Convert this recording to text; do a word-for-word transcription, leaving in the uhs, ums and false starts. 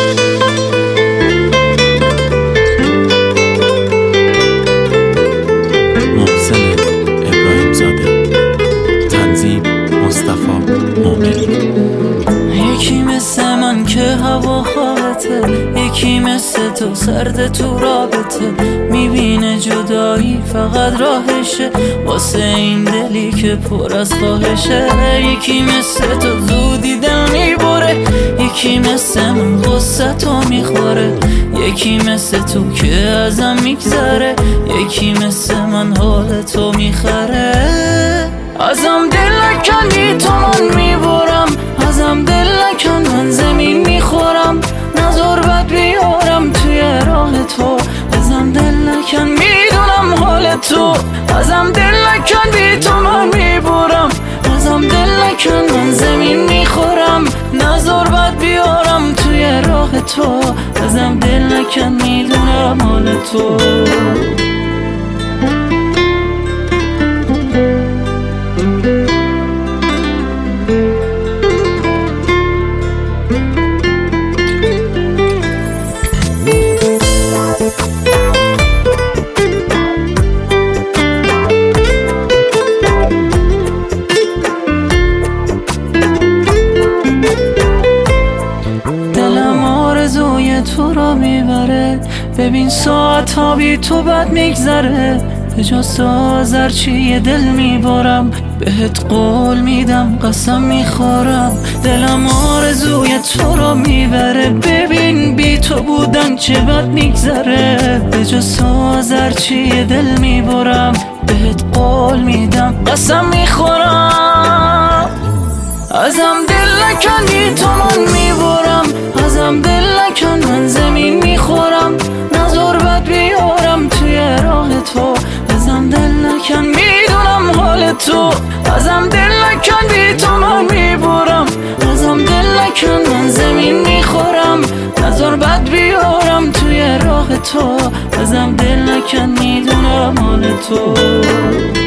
محسن ابراهیم زاده، تنظیم مصطفی مومنی. یکی مثل من که هوا خوابته، یکی مثل تو سرد تو رابطه، میبینه جدایی فقط راهشه واسه این دلی که پر از خواهشه. یکی مثل تو زودی دل میبره، یکی مثل من غصه تو میخوره، یکی مثل تو که ازم میگذره، یکی مثل من حال تو میخره. ازم دل نکنی تو من میبرم، ازم دل نکن من زمین میخورم، نظر بد بیارم توی راه تو. ازم دل نکن میدونم حال تو، ازم دل نکن بی تو من میبرم، ازم دل نکن من زمین میخورم، نظر بد بیارم توی راه تو. ازم دل نکن میدونم حال تو. دلم آرزوی تو را میبره، ببین ساعت ها بی تو بد میگذره، به جز تو آذرچی دل میبارم، بهت قول میدم قسم میخورم. دلم آرزوی تو را میبره، ببین بی تو بودن چه بد میگذره، به جز تو آذرچی دل میبارم، بهت قول میدم قسم میخورم. ازم دل نکنی تو من میبرم، ازم دل نکن من زمین میخورم، نظر بد بیارم توی راه تو. ازم دل نکن میدونم حال تو، ازم دل نکن بی تو من میبرم، ازم دل نکن من زمین میخورم، نظر بد بیارم توی راه تو. ازم دل نکن میدونم حال تو.